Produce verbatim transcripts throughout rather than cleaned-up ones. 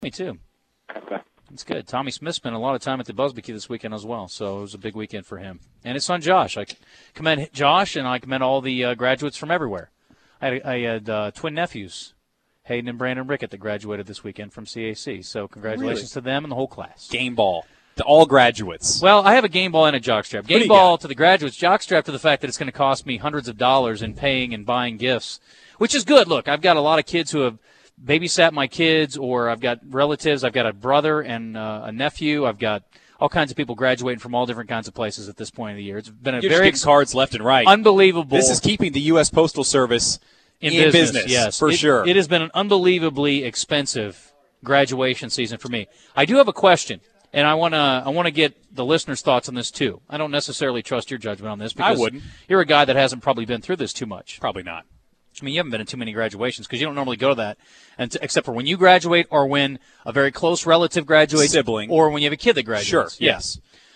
Me too. Okay. That's good. Tommy Smith spent a lot of time at the Busbecue this weekend as well, so it was a big weekend for him. And his son Josh. I commend Josh, and I commend all the uh, graduates from everywhere. I had, I had uh, twin nephews, Hayden and Brandon Rickett, that graduated this weekend from C A C. So congratulations Really? to them and the whole class. Game ball to all graduates. Well, I have a game ball and a jockstrap. do you Game ball got? to the graduates, jockstrap to the fact that it's going to cost me hundreds of dollars in paying and buying gifts, which is good. Look, I've got a lot of kids who have babysat my kids, or I've got relatives. I've got a brother and uh, a nephew. I've got all kinds of people graduating from all different kinds of places at this point of the year. It's been a You're very just getting cards left and right. unbelievable. This is keeping the U S Postal Service in, in business, business, yes, for It- sure. It has been an unbelievably expensive graduation season for me. I do have a question, and I want to I want to get the listeners' thoughts on this too. I don't necessarily trust your judgment on this because wouldn't. you're a guy that hasn't probably been through this too much. Probably not. I mean, you haven't been in too many graduations because you don't normally go to that, and t- except for when you graduate or when a very close relative graduates, Sibling. or when you have a kid that graduates. Sure, Yeah. yes.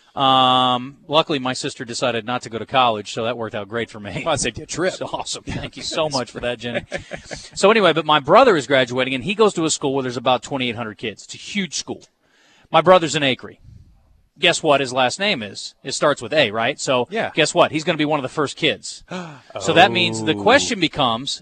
Um, luckily, my sister decided not to go to college, so that worked out great for me. Well, I saved you a trip. It's awesome. Thank you so much for that, Jenny. So anyway, but my brother is graduating, and he goes to a school where there's about twenty-eight hundred kids. It's a huge school. My brother's in Acre. Guess what his last name is? It starts with A, right? So Yeah. guess what? He's going to be one of the first kids. So that means the question becomes,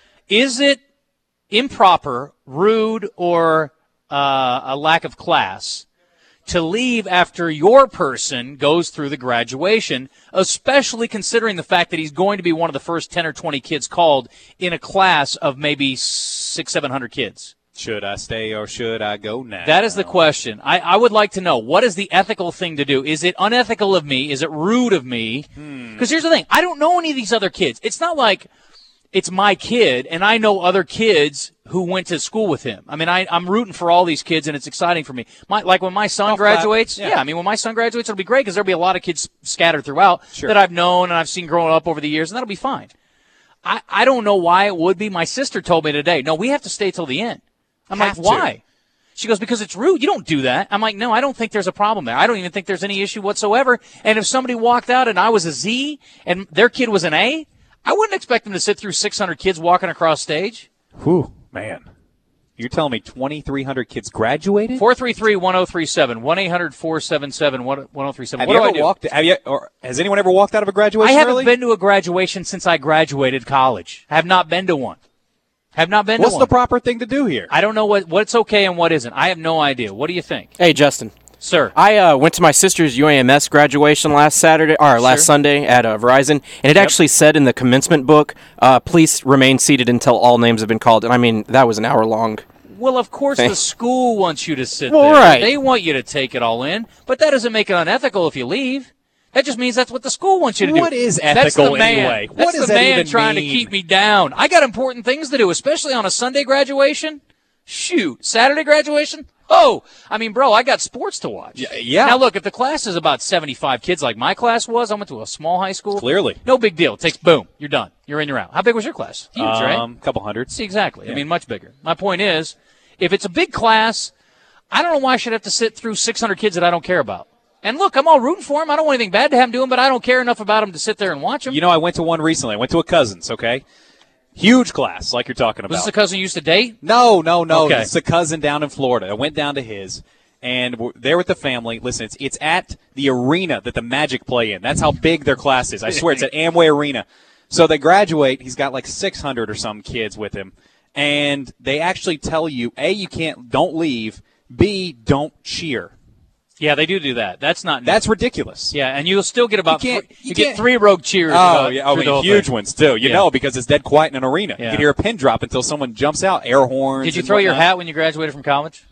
is it improper, rude, or uh, a lack of class to leave after your person goes through the graduation, especially considering the fact that he's going to be one of the first ten or twenty kids called in a class of maybe six, seven hundred kids? Should I stay or should I go now? That is the question. I, I would like to know, what is the ethical thing to do? Is it unethical of me? Is it rude of me? Because here's the thing. I don't know any of these other kids. It's not like it's my kid, and I know other kids who went to school with him. I mean, I, I'm rooting for all these kids, and it's exciting for me. My, like when my son Golf clap. graduates, Yeah. yeah, I mean, when my son graduates, it'll be great because there'll be a lot of kids scattered throughout Sure. that I've known and I've seen growing up over the years, and that'll be fine. I, I don't know why it would be. My sister told me today, no, we have to stay till the end. I'm Have like, to. why? She goes, because it's rude. You don't do that. I'm like, no, I don't think there's a problem there. I don't even think there's any issue whatsoever. And if somebody walked out and I was a Z and their kid was an A, I wouldn't expect them to sit through six hundred kids walking across stage. Whew, man. You're telling me twenty-three hundred kids graduated? four three three, one oh three seven, one eight hundred, four seven seven, one oh three seven. Have What you do I ever do? walked? Have you? Or has anyone ever walked out of a I graduation haven't early? been to a graduation since I graduated college. I have not been to one. Have not been What's to the one. proper thing to do here? I don't know what what's okay and what isn't. I have no idea. What do you think? Hey, Justin. Sir. I uh, went to my sister's U A M S graduation last Saturday, or last Sure. Sunday at uh, Verizon, and it actually said in the commencement book, uh, "Please remain seated until all names have been called." And I mean, that was an hour long. Well, of course, Thank- the school wants you to sit Well, there. right. They want you to take it all in, but that doesn't make it unethical if you leave. That just means that's what the school wants you to do. What is That's ethical the man. anyway? That's What does the that man even trying mean? to keep me down. I got important things to do, especially on a Sunday graduation. Shoot, Saturday graduation? Oh, I mean, bro, I got sports to watch. Yeah, yeah. Now, look, if the class is about seventy-five kids like my class was, I went to a small high school. Clearly. No big deal. It takes, boom, you're done. You're in, you're out. How big was your class? Huge, right? Um, couple hundred. See, exactly. I mean, much bigger. My point is, if it's a big class, I don't know why I should have to sit through six hundred kids that I don't care about. And look, I'm all rooting for them. I don't want anything bad to have them do them, but I don't care enough about them to sit there and watch them. You know, I went to one recently. I went to a cousin's, okay? Huge class, like you're talking Was about. this a cousin you used to date? No, no, no. Okay. It's a cousin down in Florida. I went down to his, and we're there with the family. Listen, it's, it's at the arena that the Magic play in. That's how big their class is. I swear, it's at Amway Arena. So they graduate. He's got like six hundred or some kids with him. And they actually tell you, A, you can't, don't leave. B, don't cheer. Yeah, they do do that. That's not. That's ridiculous. Yeah, and you'll still get about. You can't- three, you you get can't- three rogue cheers. Oh, about, yeah. I through the mean, whole huge thing. ones, too. You Yeah. know, because it's dead quiet in an arena. Yeah. You can hear a pin drop until someone jumps out. Air horns. Did you and throw your whatnot. hat when you graduated from college?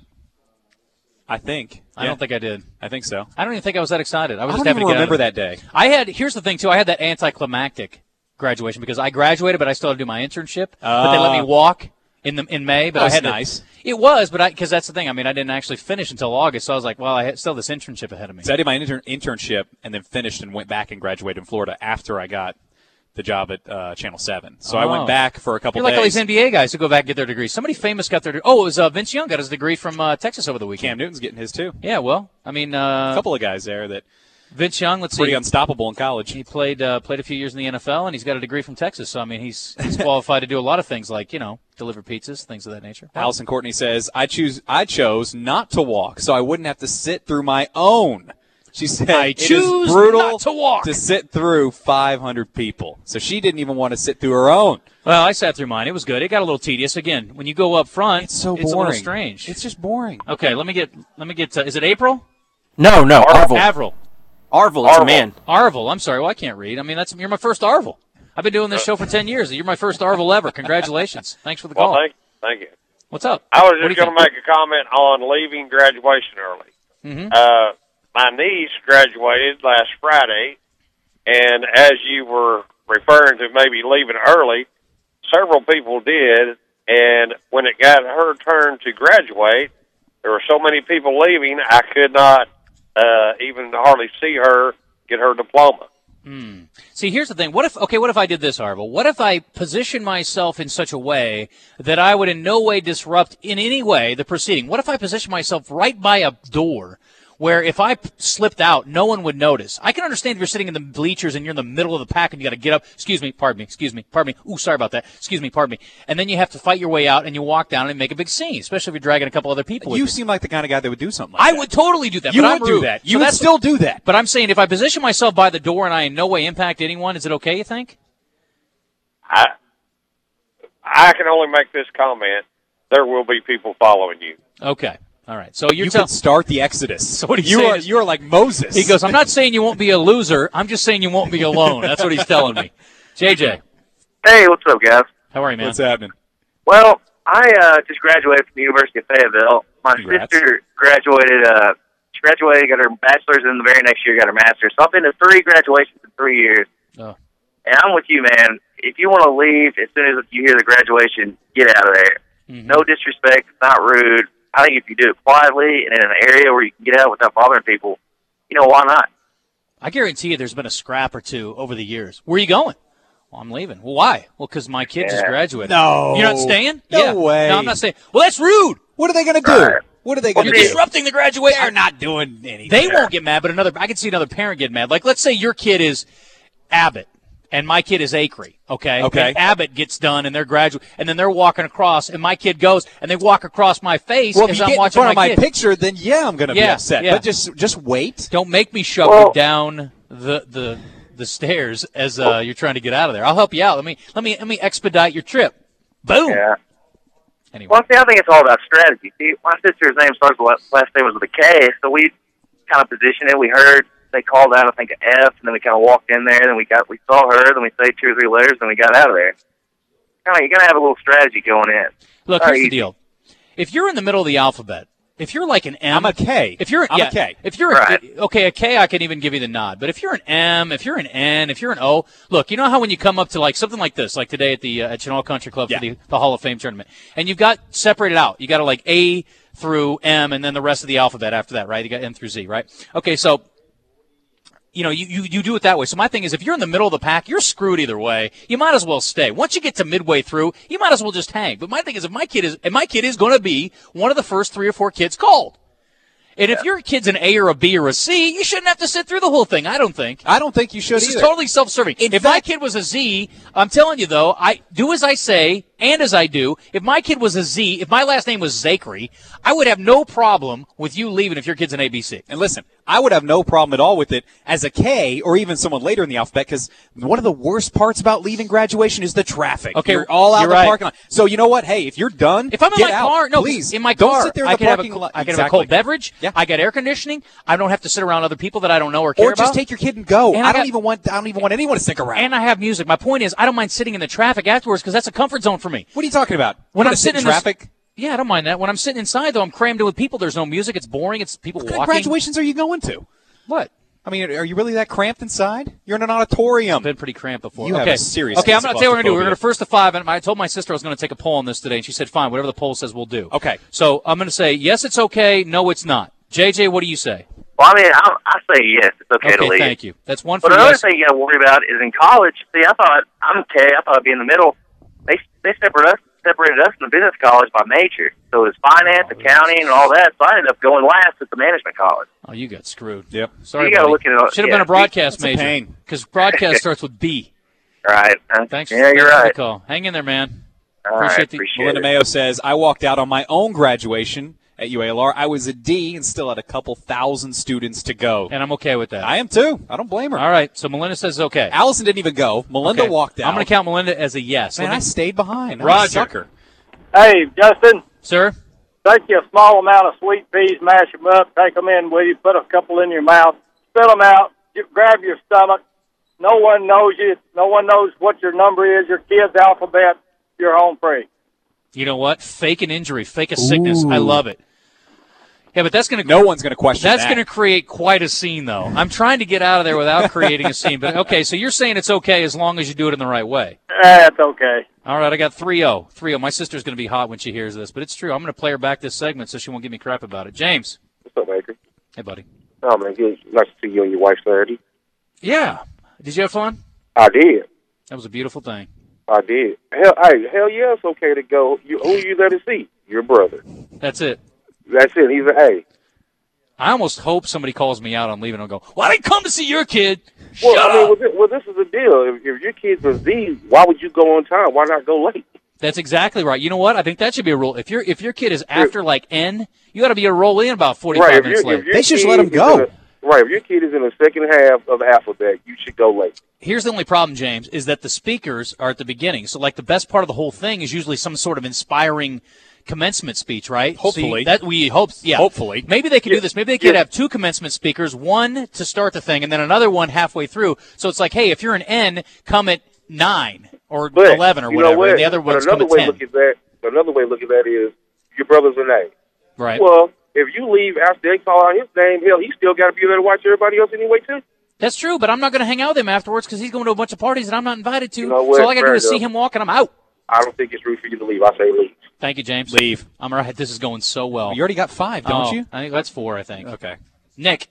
I think. I Yeah, don't think I did. I think so. I don't even think I was that excited. I was I just don't happy even to get out remember of it. that day. I had. Here's the thing too. I had that anticlimactic graduation because I graduated, but I still had to do my internship. but they let me Uh, walk in the in May. But That I was had nice. To, it was, but I because that's the thing. I mean, I didn't actually finish until August, so I was like, well, I had still this internship ahead of me. So I did my intern- internship and then finished and went back and graduated in Florida after I got the job at uh, Channel seven. So I Oh. went back for a couple You're like all days. these N B A guys who go back and get their degrees. Somebody famous got their. Oh, it was uh, Vince Young got his degree from uh, Texas over the weekend. Cam Newton's getting his, too. Yeah, well, I mean, uh, A couple of guys there that Vince Young. Let's pretty see. unstoppable in college. He played uh, played a few years in the N F L, and he's got a degree from Texas. So I mean, he's he's qualified to do a lot of things, like you know, deliver pizzas, things of that nature. Allison Courtney says, I choose. I chose not to walk, so I wouldn't have to sit through my own. She said, I it choose is brutal not to walk. to sit through five hundred people. So she didn't even want to sit through her own. Well, I sat through mine. It was good. It got a little tedious. Again, when you go up front, It's so it's a boring. little strange. It's just boring. Okay, let me get, let me get, to, is it April? No, no, Arvel. Avril. Arvel, it's a man. Arvel. I'm sorry. Well, I can't read. I mean, that's you're my first Arvel. I've been doing this show for ten years. You're my first Arvel ever. Congratulations. Thanks for the call. Well, thank, thank you. What's up? I was What do just you going to think? make a comment on leaving graduation early. Mhm. Uh, my niece graduated last Friday, and as you were referring to maybe leaving early, several people did, and when it got her turn to graduate, there were so many people leaving, I could not uh, even hardly see her get her diploma. Hmm. See, here's the thing. What if, okay, what if I did this, Arvel? What if I positioned myself in such a way that I would in no way disrupt in any way the proceeding? What if I positioned myself right by a door where if I p- slipped out, no one would notice? I can understand if you're sitting in the bleachers and you're in the middle of the pack and you got to get up. Excuse me, pardon me, excuse me, pardon me. Ooh, sorry about that. Excuse me, pardon me. And then you have to fight your way out and you walk down and make a big scene, especially if you're dragging a couple other people with You you. seem like the kind of guy that would do something like I that. would totally do that. You but would I'm do rude. that. So You would that's- still do that. But I'm saying if I position myself by the door and I in no way impact anyone, is it okay, you think? I I can only make this comment. There will be people following you. Okay. All right. So you're You telling. could start the Exodus. So what he's you saying are is- you are like Moses. He goes, I'm not saying you won't be a loser. I'm just saying you won't be alone. That's what he's telling me. J J, Hey, what's up, guys? how are you, man? What's happening? Well, I uh, just graduated from the University of Fayetteville. My Congrats. sister graduated. Uh, she graduated, got her bachelor's, and the very next year got her master's. So I've been to three graduations in three years. Oh. And I'm with you, man. If you want to leave as soon as you hear the graduation, get out of there. Mhm. No disrespect. It's not rude. I think if you do it quietly and in an area where you can get out without bothering people, you know, why not? I guarantee you there's been a scrap or two over the years. Where are you going? Well, I'm leaving. Well, why? Well, because my kid just Yeah. graduated. No. You're not staying? No yeah. way. No, I'm not staying. Well, that's rude. What are they going to do? Right. What are they going You're to do? disrupting the graduation. They're not doing anything. They won't get mad, but another, I can see another parent get mad. Like, let's say your kid is Abbott and my kid is Acree, okay? Okay. And Abbott gets done and they're graduate, and then they're walking across, and my kid goes, and they walk across my face Well, if as you I'm get in watching front of my kid. picture, then yeah, I'm going to be Yeah, upset. yeah. But just just wait. Don't make me shove Well- you down the the the stairs as uh, you're trying to get out of there. I'll help you out. Let me let me let me expedite your trip. Boom. Yeah. Anyway, Well, see, I think it's all about strategy. See, my sister's name starts with last name was with a K, so we kind of positioned it. We heard they called out, I think, an F, and then we kind of walked in there. Then we got, we saw her. Then we say two or three letters, then we got out of there. Kind of, you gotta have a little strategy going in. look, All here's right. the deal. If you're in the middle of the alphabet, if you're like an M, I'm a K. If you're I'm yeah, a K. If you're Right. a, okay, a K, I can even give you the nod. But if you're an M, if you're an N, if you're an O, look, you know how when you come up to like something like this, like today at the uh, at Chenal Country Club Yeah. for the, the Hall of Fame tournament, and you've got separated out. You got to like A through M, and then the rest of the alphabet after that, right? You got N through Z, right? Okay, so. You know, you, you, you do it that way. So my thing is, if you're in the middle of the pack, you're screwed either way. You might as well stay. Once you get to midway through, you might as well just hang. But my thing is, if my kid is, if my kid is going to be one of the first three or four kids called. And if your kid's an A or a B or a C, you shouldn't have to sit through the whole thing. I don't think. I don't think you should This either. is totally self-serving. In If my fact- kid was a Z, I'm telling you though, I do as I say and as I do. If my kid was a Z, if my last name was Zakri, I would have no problem with you leaving if your kid's an A B C. And listen, I would have no problem at all with it as a K or even someone later in the alphabet because one of the worst parts about leaving graduation is the traffic. Okay, you're all out you're in the right. parking lot. So you know what? Hey, if you're done, If I'm in get my out. car, no, please in my don't car, sit there in I the can have a parking co- lot. I can have a Exactly. cold beverage. Yeah. I got air conditioning. I don't have to sit around other people that I don't know or care Or just about. take your kid and go. And I, I don't got- even want. I don't even want anyone to stick around. And I have music. My point is, I don't mind sitting in the traffic afterwards because that's a comfort zone for me. what are you talking about? When You I'm wanna sit sitting in in this- traffic. Yeah, I don't mind that. When I'm sitting inside, though, I'm crammed in with people. There's no music. It's boring. It's people What kind of walking. graduations are you going to? What? I mean, are you really that cramped inside? You're in an auditorium. Been pretty cramped before. You have okay. a serious Okay, I'm case going of to tell you what we're going to do. We're claustrophobia. going to first to five, and I told my sister I was going to take a poll on this today, and she said, fine, whatever the poll says, we'll do. Okay. So I'm going to say, yes, it's okay. No, it's not. J J, what do you say? Well, I mean, I, I say yes, it's okay, to Okay, leave. thank you. That's one for But another yes. thing you got to worry about is in college. See, I thought I'm okay. I thought I'd be in the middle. They they separated us separated us from the business college by major. So it was finance, Oh, accounting, and all that. So I ended up going last at the management college. Oh, you got screwed. Yep. Sorry, You gotta buddy. look at it- Should have yeah, been a broadcast it's a major. pain. Because broadcast starts with B. Right? Uh, Thanks. Yeah, thanks you're for the right. call. Hang in there, man. All right, Appreciate the- appreciate Melinda it. Mayo says, I walked out on my own graduation at U A L R. I was a D and still had a couple thousand students to go. And I'm okay with that. I am too. I don't blame her. All right, so Melinda says okay. Allison didn't even go. Melinda Okay. walked out. I'm going to count Melinda as a yes. Man, Let me- I stayed behind. I'm a Roger. sucker. Hey, Justin, Sir? take you a small amount of sweet peas, mash them up, take them in with you, put a couple in your mouth, spit them out, you, grab your stomach. No one knows you. No one knows what your number is, your kid's alphabet. You're home free. You know what? Fake an injury, fake a sickness. I love it. Yeah, but that's going to No one's going to question That's that. going to create quite a scene, though. I'm trying to get out of there without creating a scene. But, okay, so you're saying it's okay as long as you do it in the right way. That's okay. All right, I got three oh. three oh. My sister's going to be hot when she hears this, but it's true. I'm going to play her back this segment so she won't give me crap about it. James. What's up, Baker? Hey, buddy. Oh, man, good. Nice to see you and your wife Saturday. Yeah. Did you have fun? I did. That was a beautiful thing. I did. Hell, hey, hell yeah, it's okay to go. You, who you let it see? Your brother. That's it. That's it. He's an A. I almost hope somebody calls me out on leaving and I'll go, well, I didn't come to see your kid. Well, Shut I mean, up. well, this, well, this is the deal. If, if your kid's a Z, why would you go on time? Why not go late? That's exactly right. You know what? I think that should be a rule. If your if your kid is after like N, you got to be able to roll in about forty-five Right. If minutes your- late. if your They should just kid let him is go. in a- right. If your kid is in the second half of the alphabet, you should go late. Here's the only problem, James, is that the speakers are at the beginning. So, like, the best part of the whole thing is usually some sort of inspiring commencement speech, right? Hopefully. So you- that we hope, yeah. Hopefully. Maybe they could do Yeah. this. Maybe they could Yeah. have two commencement speakers, one to start the thing, and then another one halfway through. So it's like, hey, if you're an N, come at nine or But eleven or you know whatever, what? and the other But ones come another at way ten. look at that. Another way to look at that is your brother's an A. Right. Well, if you leave after they call out his name, hell, he still got to be there to watch everybody else anyway too. That's true, but I'm not going to hang out with him afterwards because he's going to a bunch of parties that I'm not invited to. You know what? So all I got to do Fair is see enough. him walk, and I'm out. I don't think it's rude for you to leave. I say leave. Thank you, James. Leave. I'm all right. This is going so well. You already got five, don't Oh, you? I think that's four, I think. Okay. Nick.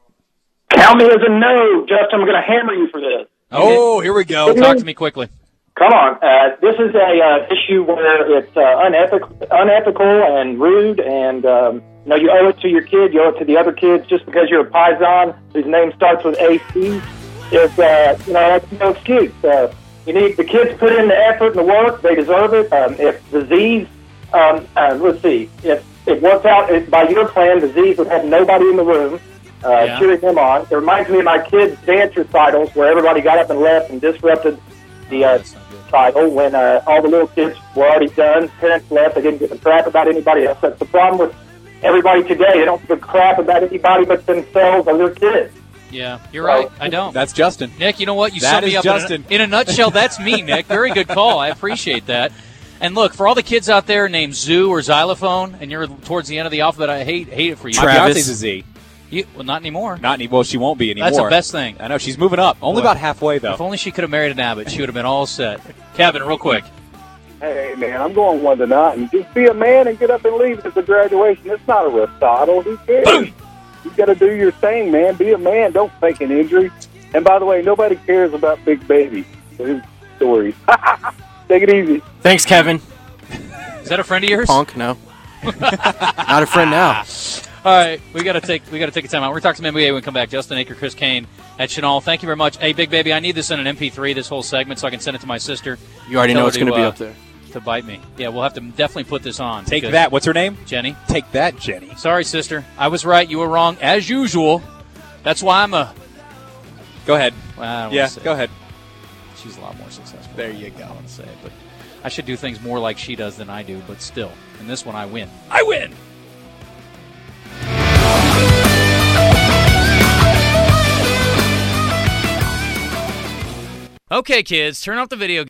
Count me as a no, Justin. I'm going to hammer you for this. Oh, here we go. Talk to me quickly. Come on. Uh, this is a uh, issue where it's uh, unethical, unethical and rude, and um, you know you owe it to your kid, you owe it to the other kids, just because you're a paisan whose name starts with A C. Is uh, you know that's no excuse. Uh, you need the kids put in the effort and the work; they deserve it. Um, if the Z's, um, uh, let's see, if it worked out if, by your plan, the Z's would have nobody in the room uh, Yeah. cheering them on. It reminds me of my kids' dance recitals where everybody got up and left and disrupted the uh, title when uh, all the little kids were already done. Parents left. They didn't give a crap about anybody else. That's the problem with everybody today. They don't give a crap about anybody but themselves or their kids. Yeah, you're right. I don't. That's Justin. Nick, you know what? You That summed me is up Justin. In, a, in a nutshell. That's me, Nick. Very good call. I appreciate that. And look, for all the kids out there named Zoo or Xylophone, and you're towards the end of the alphabet, I hate hate it for you. My Travis. fiance's a Z. You- well, not anymore. Not any, well, she won't be anymore. That's the best thing. I know. She's moving up. Only Boy. about halfway, though. If only she could have married an Abbott, she would have been all set. Kevin, real quick. Hey, man, I'm going one to nine. Just be a man and get up and leave at the graduation. It's not a recital. Who cares? Boom! You got to do your thing, man. Be a man. Don't fake an injury. And by the way, nobody cares about Big Baby. His stories. Take it easy. Thanks, Kevin. Is that a friend of yours? Punk, no. Not a friend now. All right, we got to take we got to take a time out. We're going to talk some N B A when we come back. Justin Aker, Chris Kane at Chenal. Thank you very much. Hey, Big Baby, I need this in an M P three, this whole segment, so I can send it to my sister. You already Tell know her it's going to be uh, up there. To bite me. Yeah, we'll have to definitely put this on. Take because- that. What's her name? Jenny. Take that, Jenny. Sorry, sister. I was right. You were wrong, as usual. That's why I'm a... Go ahead. Well, I don't Yeah, want to say go it. ahead. She's a lot more successful. There you I go. don't want to say it, but I should do things more like she does than I do, but still. In this one, I win. I win! Okay, kids, turn off the video